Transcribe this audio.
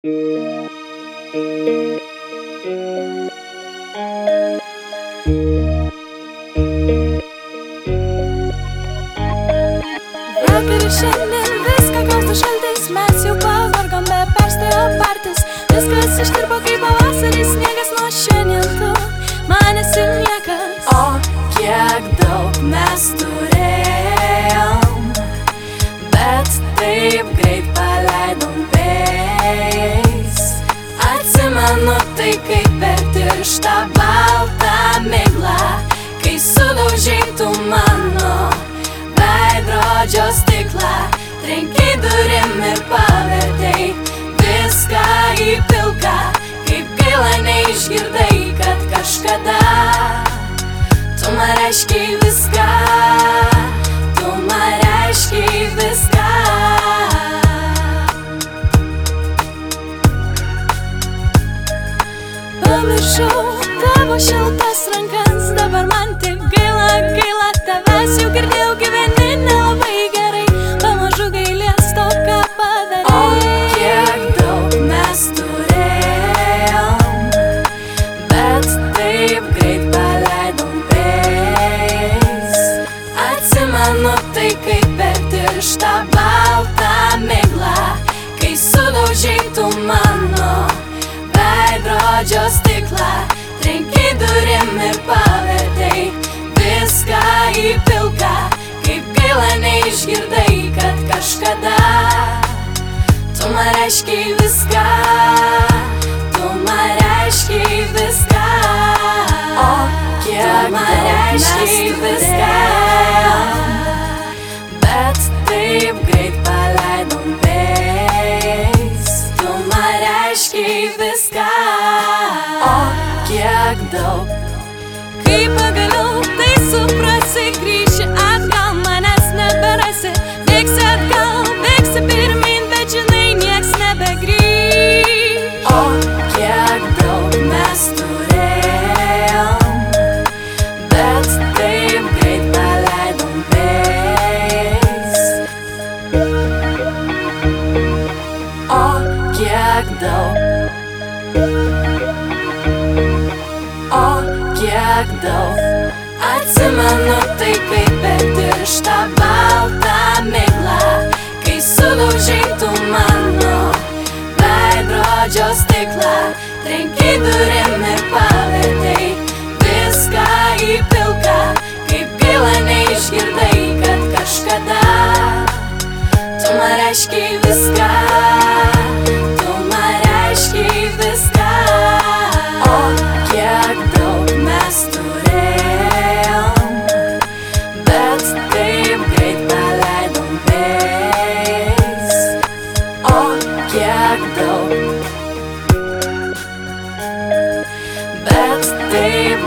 Vakar ir šiandien, viską kausto šaltis, mes jau pavargom, be perstojo partis. Viskas ištirpo kaip pavasaris, sniegas nuo šiandien tu man esi niekas. O kiek daug mes turėjom, bet taip greit paleidom vėjais. Atsimenu tai kaip per tirštą baltą miglą, kai sudaužei tu mano veidrodžio stiklą. Trenkei durim ir pavertei viską į pilką. Kaip gaila neišgirdai, kad kažkada tu man reiškei viską, tu man reiškei viską. Pamiršau tavo šiltas rankas, dabar man tik gaila, gaila tavęs. Jau girdėjau, gyveni nelabai gerai, pamažu gailės to, ką padarei. O kiek daug mes turėjom, bet taip greit paleidom vėjais. Atsimenu tai kaip per tirštą baltą miglą, kai sudaužei tu mano veidrodžio stiklą. Trenkei durim ir pavertei viską į pilką. Kaip gaila neišgirdai, kad kažkada tu man reiškei viską, tu man reiškei viską. O kiek man reiškei viską, bet taip greit paleidom vėjais. Tu man reiškei viską, o kiek daug. Kai pagaliau tai suprasi, grįši atgal, manęs neberasi. Bėgsi atgal, bėgsi pirmin, bet žinai, nieks nebegrįš. O kiek daug mes turėjom, bet taip greit paleidom vėjais. O kiek daug, o kiek daug. Atsimenu tai kaip per tirštą baltą miglą, kai sudaužei tu mano veidrodžio stiklą. Trenkei durim ir pavertei viską į pilką. Kaip gaila neišgirdai, kad kažkada tu man reiškei viską, tu man reiškei viską. O kiek daug mes turėjom, bet taip greit paleidom vėjais. O kiek daug, bet taip